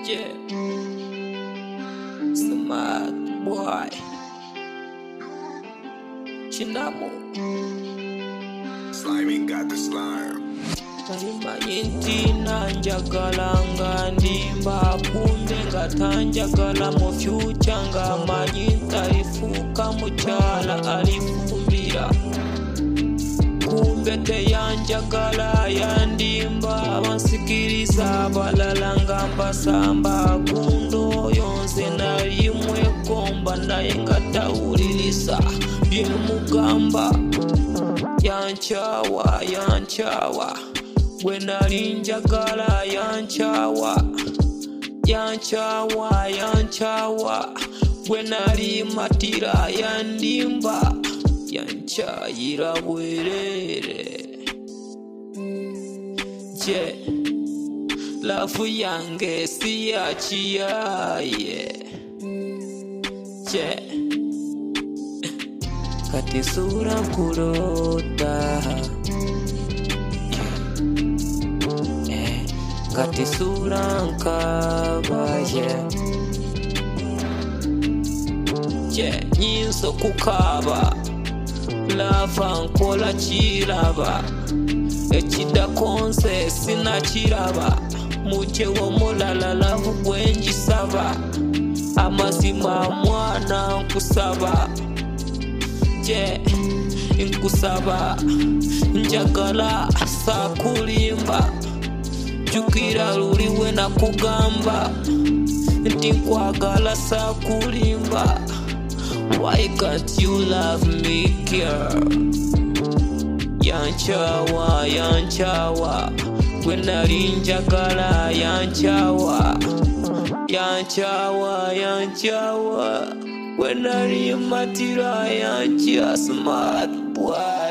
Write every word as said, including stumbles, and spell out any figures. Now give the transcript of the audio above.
Yeah, smart boy. Chinamo. Sliming got the slime. Kalimanyinti nanjagala nga ndimba kumbe nga tanjagala mu future nga manyinta alifuuka mukyala alifumbira kumbe teyanjagala yandimba abansikiriza abalala nga mbasamba gundo yonze nali mwekomba naye nga tawuliriza byemugamba yanchawa yanchawa gwe nali njagala yanchawa yanchawa yanchawa gwe nali matira yandimba yanchayira bwerere je lafu yange si yachiyaye je kati sura kurota eh, kati sura nkabaye je nyinso kukaba lava nkola kiraba ekidakonse sinakiraba muje womulala lavu gwenjisaba amazima mwana nkusaba je nkusaba njagala sakulimba jukira luliwe nakugamba nti nkwagala sakulimba. Why can't you love me, girl? Yanchawa, yanchawa gwe nali njagala yanchawa yanchawa yanchawa gwe nali matira yancha smart boy.